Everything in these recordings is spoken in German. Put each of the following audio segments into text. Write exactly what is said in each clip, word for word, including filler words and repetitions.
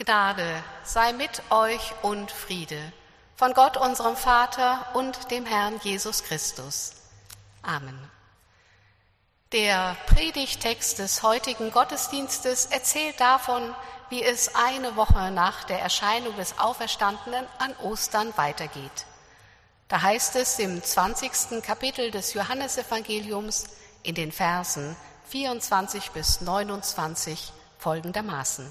Gnade sei mit euch und Friede von Gott, unserem Vater und dem Herrn Jesus Christus. Amen. Der Predigttext des heutigen Gottesdienstes erzählt davon, wie es eine Woche nach der Erscheinung des Auferstandenen an Ostern weitergeht. Da heißt es im zwanzigsten Kapitel des Johannesevangeliums in den Versen vierundzwanzig bis neunundzwanzig folgendermaßen: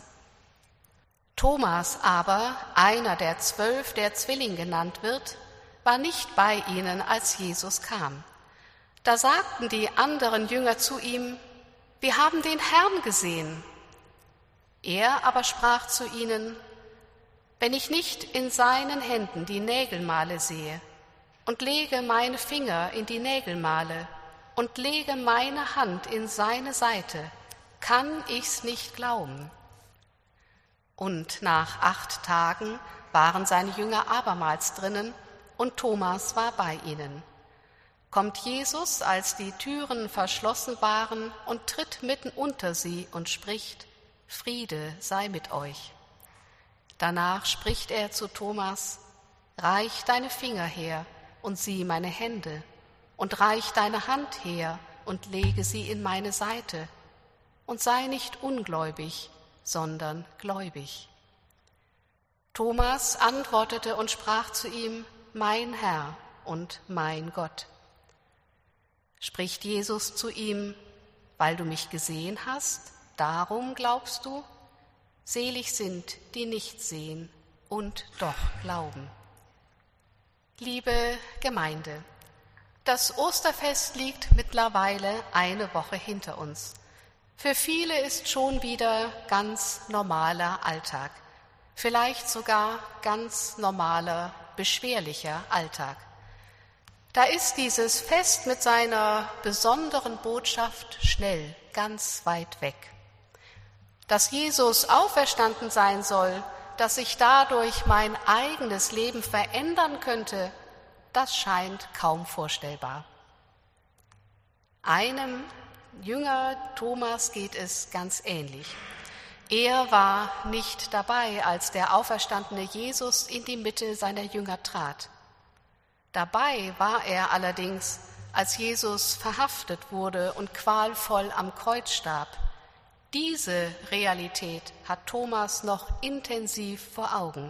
Thomas aber, einer der zwölf, der Zwilling genannt wird, war nicht bei ihnen, als Jesus kam. Da sagten die anderen Jünger zu ihm: Wir haben den Herrn gesehen. Er aber sprach zu ihnen: Wenn ich nicht in seinen Händen die Nägelmale sehe und lege meine Finger in die Nägelmale und lege meine Hand in seine Seite, kann ich's nicht glauben. Und nach acht Tagen waren seine Jünger abermals drinnen, und Thomas war bei ihnen. Kommt Jesus, als die Türen verschlossen waren, und tritt mitten unter sie und spricht: Friede sei mit euch. Danach spricht er zu Thomas: Reich deine Finger her und sieh meine Hände, und reich deine Hand her und lege sie in meine Seite, und sei nicht ungläubig, sondern gläubig. Thomas antwortete und sprach zu ihm: Mein Herr und mein Gott. Spricht Jesus zu ihm: Weil du mich gesehen hast, darum glaubst du? Selig sind, die nicht sehen und doch glauben. Liebe Gemeinde, das Osterfest liegt mittlerweile eine Woche hinter uns. Für viele ist schon wieder ganz normaler Alltag, vielleicht sogar ganz normaler, beschwerlicher Alltag. Da ist dieses Fest mit seiner besonderen Botschaft schnell ganz weit weg. Dass Jesus auferstanden sein soll, dass sich dadurch mein eigenes Leben verändern könnte, das scheint kaum vorstellbar. Einem Jünger Thomas geht es ganz ähnlich. Er war nicht dabei, als der auferstandene Jesus in die Mitte seiner Jünger trat. Dabei war er allerdings, als Jesus verhaftet wurde und qualvoll am Kreuz starb. Diese Realität hat Thomas noch intensiv vor Augen.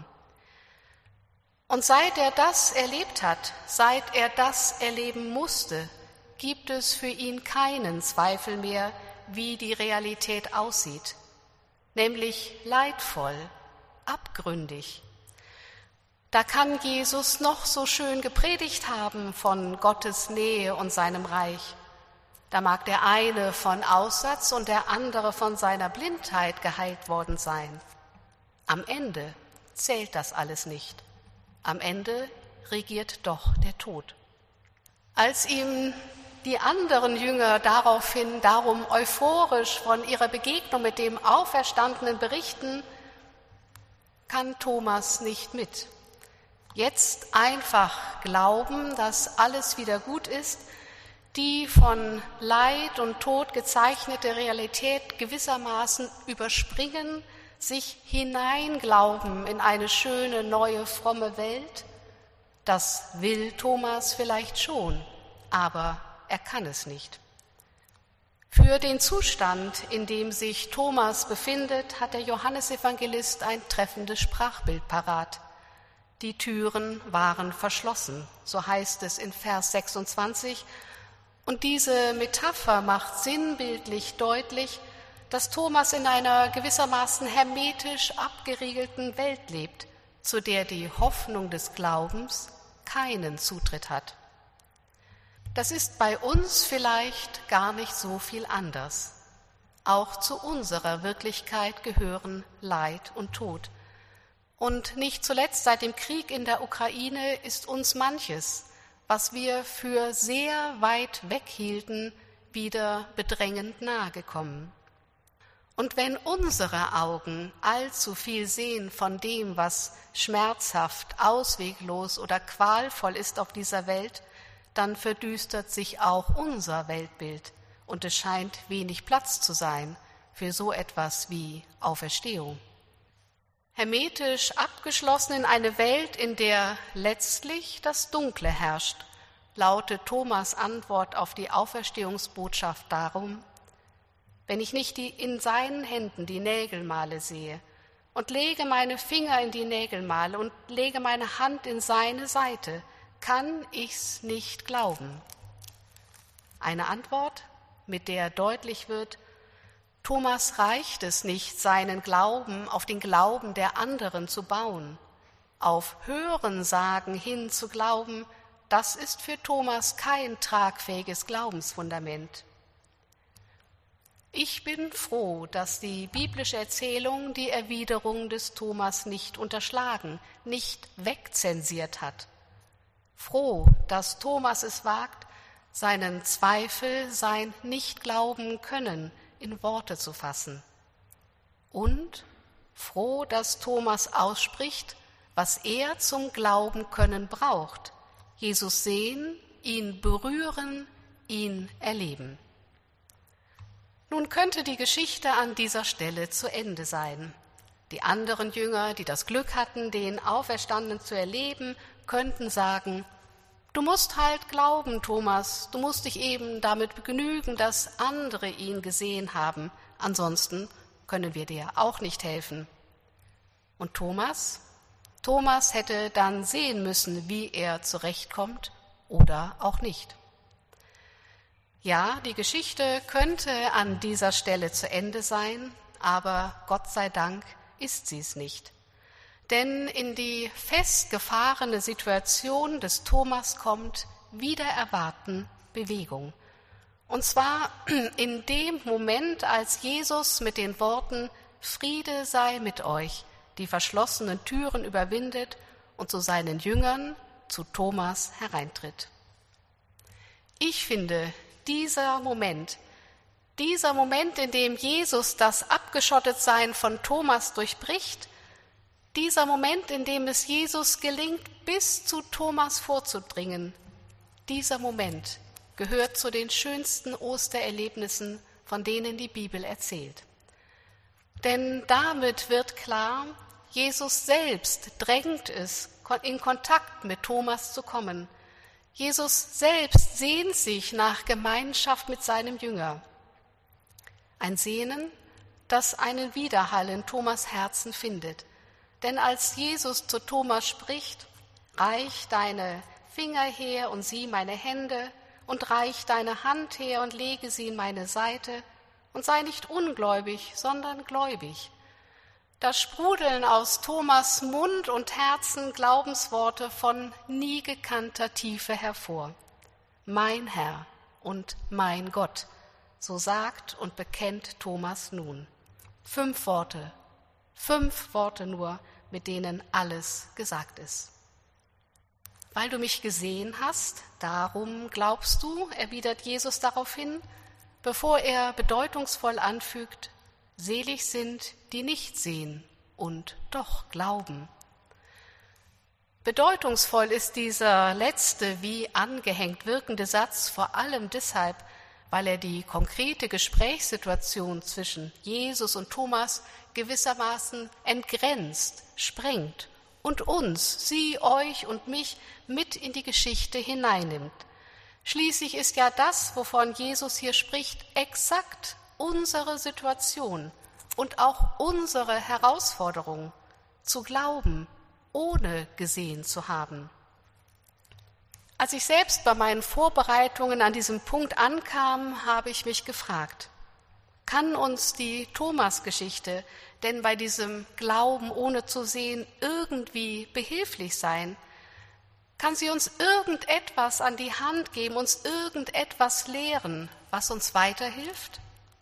Und seit er das erlebt hat, seit er das erleben musste, gibt es für ihn keinen Zweifel mehr, wie die Realität aussieht, nämlich leidvoll, abgründig. Da kann Jesus noch so schön gepredigt haben von Gottes Nähe und seinem Reich. Da mag der eine von Aussatz und der andere von seiner Blindheit geheilt worden sein. Am Ende zählt das alles nicht. Am Ende regiert doch der Tod. Als ihm die anderen Jünger daraufhin darum euphorisch von ihrer Begegnung mit dem Auferstandenen berichten, kann Thomas nicht mit. Jetzt einfach glauben, dass alles wieder gut ist, die von Leid und Tod gezeichnete Realität gewissermaßen überspringen, sich hineinglauben in eine schöne, neue, fromme Welt, das will Thomas vielleicht schon, aber er kann es nicht. Für den Zustand, in dem sich Thomas befindet, hat der Johannesevangelist ein treffendes Sprachbild parat. Die Türen waren verschlossen, so heißt es in Vers sechsundzwanzig, und diese Metapher macht sinnbildlich deutlich, dass Thomas in einer gewissermaßen hermetisch abgeriegelten Welt lebt, zu der die Hoffnung des Glaubens keinen Zutritt hat. Das ist bei uns vielleicht gar nicht so viel anders. Auch zu unserer Wirklichkeit gehören Leid und Tod. Und nicht zuletzt seit dem Krieg in der Ukraine ist uns manches, was wir für sehr weit weg hielten, wieder bedrängend nahe gekommen. Und wenn unsere Augen allzu viel sehen von dem, was schmerzhaft, ausweglos oder qualvoll ist auf dieser Welt, dann verdüstert sich auch unser Weltbild und es scheint wenig Platz zu sein für so etwas wie Auferstehung. hermetisch abgeschlossen in eine Welt, in der letztlich das Dunkle herrscht, lautet Thomas' Antwort auf die Auferstehungsbotschaft darum: Wenn ich nicht die, in seinen Händen die Nägelmale sehe und lege meine Finger in die Nägelmale und lege meine Hand in seine Seite, kann ich's nicht glauben. Eine Antwort, mit der deutlich wird, Thomas reicht es nicht, seinen Glauben auf den Glauben der anderen zu bauen. Auf Hörensagen hin zu glauben, das ist für Thomas kein tragfähiges Glaubensfundament. Ich bin froh, dass die biblische Erzählung die Erwiderung des Thomas nicht unterschlagen, nicht wegzensiert hat. Froh, dass Thomas es wagt, seinen Zweifel, sein Nicht-Glauben können in Worte zu fassen. Und froh, dass Thomas ausspricht, was er zum Glauben können braucht: Jesus sehen, ihn berühren, ihn erleben. Nun könnte die Geschichte an dieser Stelle zu Ende sein. Die anderen Jünger, die das Glück hatten, den Auferstandenen zu erleben, könnten sagen: Du musst halt glauben, Thomas, du musst dich eben damit begnügen, dass andere ihn gesehen haben, ansonsten können wir dir auch nicht helfen. Und Thomas? Thomas hätte dann sehen müssen, wie er zurechtkommt oder auch nicht. Ja, die Geschichte könnte an dieser Stelle zu Ende sein, aber Gott sei Dank ist sie es nicht. Denn in die festgefahrene Situation des Thomas kommt wider Erwarten Bewegung. Und zwar in dem Moment, als Jesus mit den Worten Friede sei mit euch die verschlossenen Türen überwindet und zu seinen Jüngern, zu Thomas hereintritt. Ich finde, dieser Moment, dieser Moment, in dem Jesus das Abgeschottetsein von Thomas durchbricht, dieser Moment, in dem es Jesus gelingt, bis zu Thomas vorzudringen, dieser Moment gehört zu den schönsten Ostererlebnissen, von denen die Bibel erzählt. Denn damit wird klar, Jesus selbst drängt es, in Kontakt mit Thomas zu kommen. Jesus selbst sehnt sich nach Gemeinschaft mit seinem Jünger. Ein Sehnen, das einen Widerhall in Thomas' Herzen findet. Denn als Jesus zu Thomas spricht, reich deine Finger her und sieh meine Hände und reich deine Hand her und lege sie in meine Seite und sei nicht ungläubig, sondern gläubig. Da sprudeln aus Thomas' Mund und Herzen Glaubensworte von nie gekannter Tiefe hervor. Mein Herr und mein Gott, so sagt und bekennt Thomas nun. Fünf Worte, fünf Worte nur, mit denen alles gesagt ist. Weil du mich gesehen hast, darum glaubst du, erwidert Jesus daraufhin, bevor er bedeutungsvoll anfügt, selig sind, die nicht sehen und doch glauben. Bedeutungsvoll ist dieser letzte, wie angehängt wirkende Satz vor allem deshalb, weil er die konkrete Gesprächssituation zwischen Jesus und Thomas gewissermaßen entgrenzt, sprengt und uns, sie, euch und mich mit in die Geschichte hineinnimmt. Schließlich ist ja das, wovon Jesus hier spricht, exakt unsere Situation und auch unsere Herausforderung, zu glauben, ohne gesehen zu haben. Als ich selbst bei meinen Vorbereitungen an diesem Punkt ankam, habe ich mich gefragt, kann uns die Thomas-Geschichte denn bei diesem Glauben ohne zu sehen irgendwie behilflich sein? Kann sie uns irgendetwas an die Hand geben, uns irgendetwas lehren, was uns weiterhilft?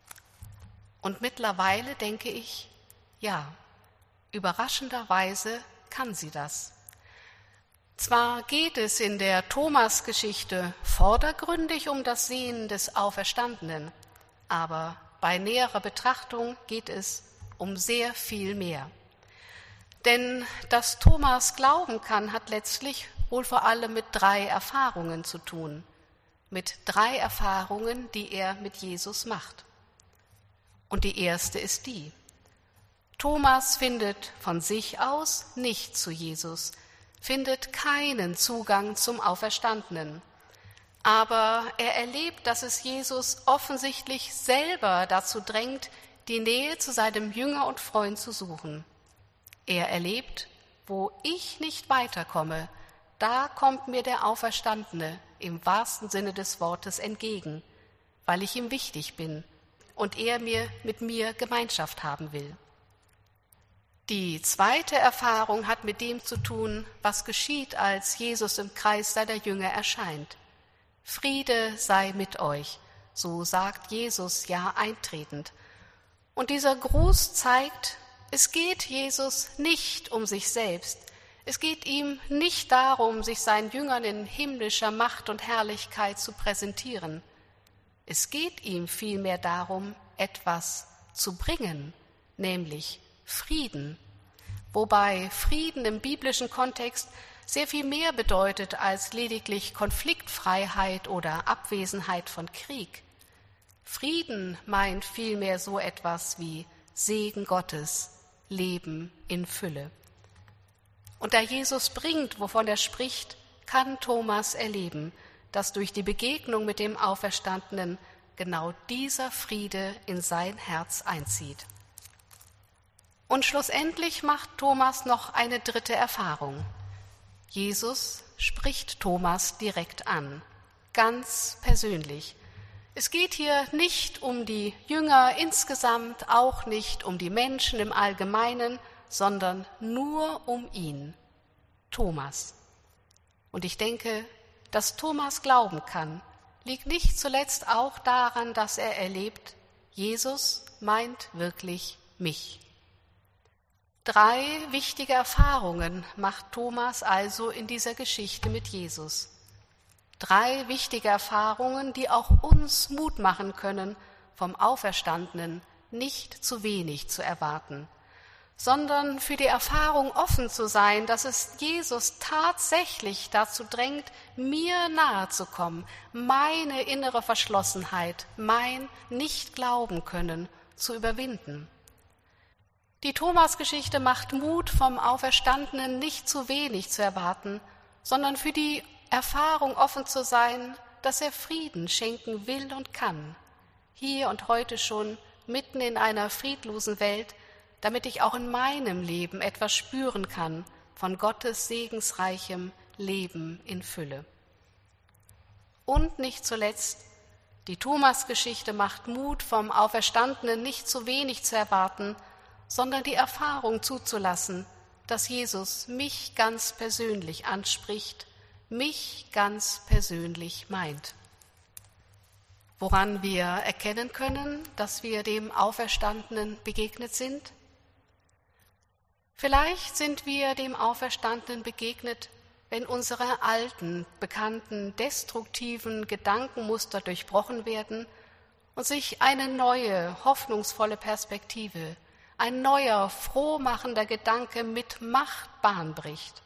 Und mittlerweile denke ich, ja, überraschenderweise kann sie das. Zwar geht es in der Thomas-Geschichte vordergründig um das Sehen des Auferstandenen, aber bei näherer Betrachtung geht es um sehr viel mehr. Denn dass Thomas glauben kann, hat letztlich wohl vor allem mit drei Erfahrungen zu tun. Mit drei Erfahrungen, die er mit Jesus macht. Und die erste ist die: Thomas findet von sich aus nicht zu Jesus, findet keinen Zugang zum Auferstandenen. Aber er erlebt, dass es Jesus offensichtlich selber dazu drängt, die Nähe zu seinem Jünger und Freund zu suchen. Er erlebt, wo ich nicht weiterkomme, da kommt mir der Auferstandene im wahrsten Sinne des Wortes entgegen, weil ich ihm wichtig bin und er mir mit mir Gemeinschaft haben will. Die zweite Erfahrung hat mit dem zu tun, was geschieht, als Jesus im Kreis seiner Jünger erscheint. Friede sei mit euch, so sagt Jesus ja eintretend. Und dieser Gruß zeigt, es geht Jesus nicht um sich selbst. Es geht ihm nicht darum, sich seinen Jüngern in himmlischer Macht und Herrlichkeit zu präsentieren. Es geht ihm vielmehr darum, etwas zu bringen, nämlich Frieden. Wobei Frieden im biblischen Kontext sehr viel mehr bedeutet als lediglich Konfliktfreiheit oder Abwesenheit von Krieg. Frieden meint vielmehr so etwas wie Segen Gottes, Leben in Fülle. Und da Jesus bringt, wovon er spricht, kann Thomas erleben, dass durch die Begegnung mit dem Auferstandenen genau dieser Friede in sein Herz einzieht. Und schlussendlich macht Thomas noch eine dritte Erfahrung. Jesus spricht Thomas direkt an, ganz persönlich. Es geht hier nicht um die Jünger insgesamt, auch nicht um die Menschen im Allgemeinen, sondern nur um ihn, Thomas. Und ich denke, dass Thomas glauben kann, liegt nicht zuletzt auch daran, dass er erlebt, Jesus meint wirklich mich. Drei wichtige Erfahrungen macht Thomas also in dieser Geschichte mit Jesus. Drei wichtige Erfahrungen, die auch uns Mut machen können, vom Auferstandenen nicht zu wenig zu erwarten, sondern für die Erfahrung offen zu sein, dass es Jesus tatsächlich dazu drängt, mir nahe zu kommen, meine innere Verschlossenheit, mein Nicht-Glauben-Können zu überwinden. Die Thomas-Geschichte macht Mut, vom Auferstandenen nicht zu wenig zu erwarten, sondern für die Erfahrung offen zu sein, dass er Frieden schenken will und kann, hier und heute schon mitten in einer friedlosen Welt, damit ich auch in meinem Leben etwas spüren kann von Gottes segensreichem Leben in Fülle. Und nicht zuletzt, die Thomas-Geschichte macht Mut, vom Auferstandenen nicht zu wenig zu erwarten, sondern die Erfahrung zuzulassen, dass Jesus mich ganz persönlich anspricht, mich ganz persönlich meint. Woran wir erkennen können, dass wir dem Auferstandenen begegnet sind? Vielleicht sind wir dem Auferstandenen begegnet, wenn unsere alten, bekannten, destruktiven Gedankenmuster durchbrochen werden und sich eine neue, hoffnungsvolle Perspektive, ein neuer, frohmachender Gedanke mit Macht Bahn bricht.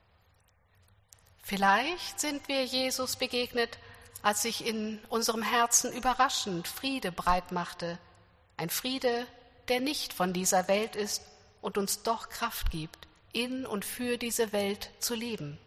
Vielleicht sind wir Jesus begegnet, als sich in unserem Herzen überraschend Friede breit machte, ein Friede, der nicht von dieser Welt ist und uns doch Kraft gibt, in und für diese Welt zu leben.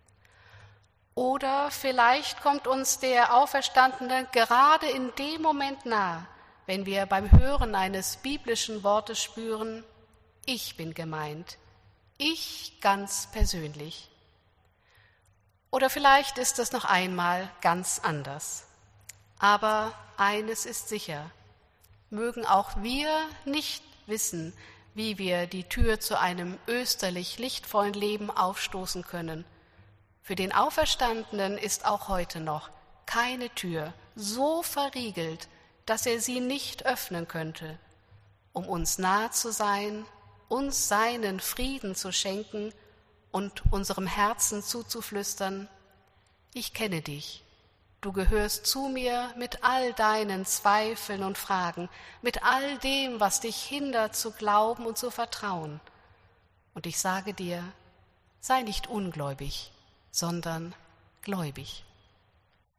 Oder vielleicht kommt uns der Auferstandene gerade in dem Moment nahe, wenn wir beim Hören eines biblischen Wortes spüren, ich bin gemeint, ich ganz persönlich. Oder vielleicht ist es noch einmal ganz anders. Aber eines ist sicher, mögen auch wir nicht wissen, wie wir die Tür zu einem österlich lichtvollen Leben aufstoßen können. Für den Auferstandenen ist auch heute noch keine Tür so verriegelt, dass er sie nicht öffnen könnte, um uns nahe zu sein, uns seinen Frieden zu schenken und unserem Herzen zuzuflüstern, ich kenne dich, du gehörst zu mir mit all deinen Zweifeln und Fragen, mit all dem, was dich hindert zu glauben und zu vertrauen. Und ich sage dir, sei nicht ungläubig, sondern gläubig.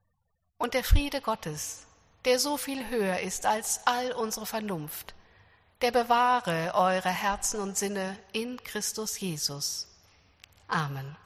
Und der Friede Gottes, der so viel höher ist als all unsere Vernunft, der bewahre eure Herzen und Sinne in Christus Jesus. Amen.